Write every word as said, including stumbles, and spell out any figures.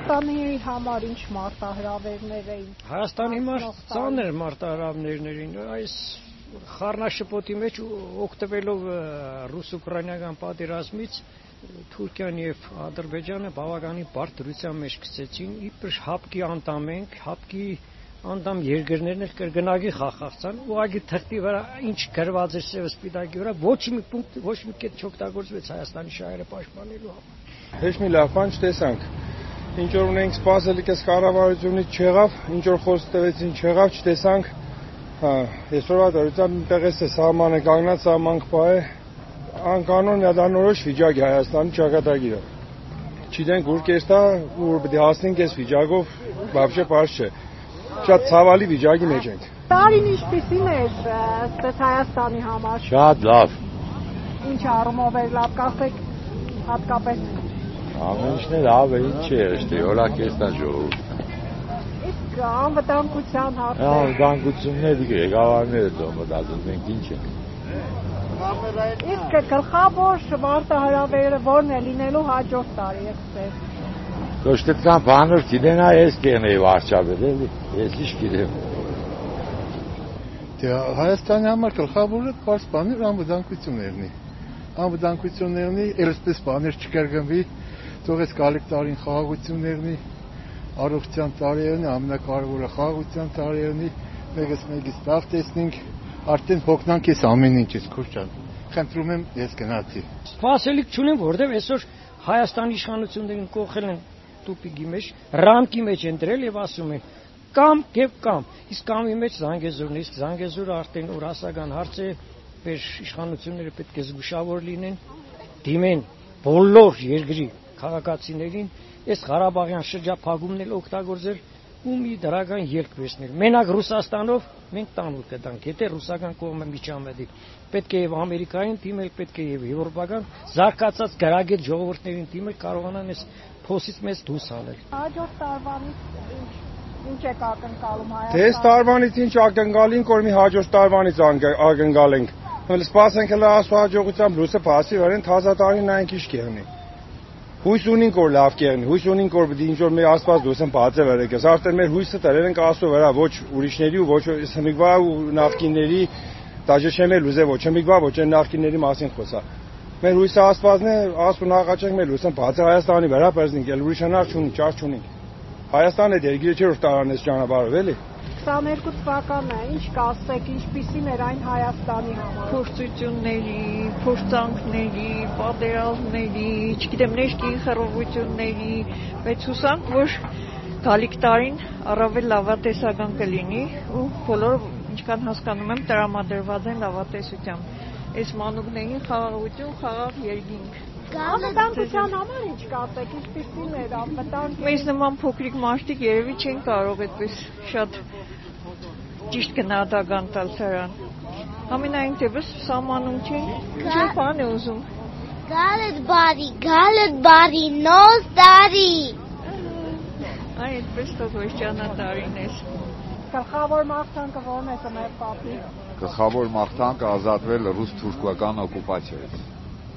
Հայաստանի համար ինչ մարտահրավերներ էին։ Հայաստանի համար ծանր մարտահրավերներ էին, այս խառնաշփոթի մեջ օգտվելով ռուս-ուկրաինական պատերազմից Թուրքիան եւ Ադրբեջանը բավականին բարդ դրության մեջ գցեցին, իբր հապկի անդամ ենք, հապկի անդամ երկրներն էլ կրկնակի խախացան, ուղղակի թղթի վրա ինչ գրված էր սև սպիտակի վրա, ոչ մի պունկտ, ոչ մի կետ չօգտագործվեց Հայաստանի շահերը պաշտպանելու համար։ Ոչ մի լավ բան չտեսանք։ Ինչ որ ունենք սպասել կես կառավարությունից չեղավ, ինչ որ խոսք տվեցին չեղավ, չտեսանք։ Հա, այսօրվա դրությամբ տեղես է սահմանը կանգնած, սահման կպահե, անկանոն միադանորոշ վիճակ է Հայաստանի ճակատագիրը։ Չգիտենք ուր կեստա, ուր պետք է հասնենք այս վիճակով, բավարար պարզ չէ։ Շատ ցավալի վիճակի մեջ ենք։ Տարին ինչպիսին էր այդպես Հայաստանի համար։ Շատ լավ։ Ինչ առումով էր լավ, կասեք հատկապես։ Ամեն ինչն էլ լավ է, ինչ է, ըստի օրակեստա ժողովուրդ։ Իսկ անվտանգության հարցը։ Անվտանգությունները ղեկավարները դոմոդազում ենք ինչ ենք։ Իսկ գլխավոր մարտահրավերը որն է լինելու հաջորդ տարի, այսպես։ Դոշտեցան բանոր գիտենա ես կենեի վարչապետ, էլի, ես ինչ գիտեմ։ Դե Հայաստանի համար գլխավորը պարզ բաներ անվտանգություններն է։ Անվտանգություններն է, այսպես բաներ չկրկնվի, թող էս գալիք տարին խաղաղություններն է, առողջության տարիերն է, ամենակարևորը խաղաղության տարիերն է, մեկս մեկից լավ տեսնենք, արդեն հոգնանք այս ամեն ինչից քուրջան։ Խնդրում եմ ես գնացի։ Սպասելիք չունեմ, որտեղ այսօր Հայաստանի իշխանություններին կողել են տուպիկի մեջ, ռամկի մեջ են դրել եւ ասում են կամ եւ կամ։ Իսկ կամի մեջ Զանգեզուրն է, իսկ Զանգեզուրը արդեն օրասական հարց է, մեր իշխանությունները պետք է զգուշավոր լինեն, դիմեն բոլոր երկրի քաղաքացիներին, այս Ղարաբաղյան շրջափակումն էլ օգտագործել ու մի դրական ելք վերցնել։ Մենակ Ռուսաստանով մենք տանուլ կտանք, եթե ռուսական կողմը միջամտի։ Պետք է եւ Ամերիկային դիմել, պետք է եւ եվրոպական զարգացած գրագետ ժողովուրդներին դիմել, կարողանան այս փոսից մեզ դուրս հանել։ Հաջորդ տարվանից ինչ է ակնկալում Հայաստանը։ Դե այս տարվանից ինչ ակնկալին, որ մի հաջորդ տարվանից ակնկալ ենք։ Հələ սպասենք հələ աստծո հաջողությամբ լույսը փասի վրան թազատարին նայենք ինչ կեղնի։ Հույս ունենք որ լավ կեղնի, հույս ունենք որ պետք է ինչ որ մեր աստված լույսը բացե վերեկես։ Արդեն մեր հույսը տերել ենք աստծո վրա, ոչ ուրիշների ու ոչ հմիգվա ու նախկինների, դաժե չեմ էլ ուզե ոչ հմիգվա, ոչ այն նախկինների մասին խոսա։ Մեր հույսը աստվածն է, աստծուն աղաչենք մեր լույսը բացե Հայաստանի վրա, բերզնենք, էլ ուրիշ հնար չունենք, ճար չունենք։ Հայաստանը դերգիրը չէ որ տարանես ճանապարհով էլի։ քսաներկու թվականը ինչ կասեք, ինչպիսին էր այն Հայաստանի համար։ Փորձությունների, փորձանքների, պատերազմների, չգիտեմ, ներքին խռովությունների, բայց հուսանք, որ գալիք տարին առավել լավատեսական կլինի ու բոլորը ինչքան հասկանում եմ տրամադրված են լավատեսությամբ։ Այս մանուկներին խաղաղություն, խաղաղ երկինք։ Անվտանգության համար ինչ կասեք, ինչպիսին էր անվտանգ։ Մեզ նման փոքրիկ մարդիկ երևի չեն կարող այդպես շատ ճիշտ գնահատական տալ սրան։ Ամենայն դեպս սահմանում չեն, ինչ բան է ուզում։ Գալդ բարի, գալդ բարի, նոս տարի։ Այ այդպես թող որ ճանապարհին ես։ Գլխավոր մաղթանքը ո՞րն է մեր պապի։ Գլխավոր մաղթանքը ազատվել ռուս-թուրքական օկուպացիայից։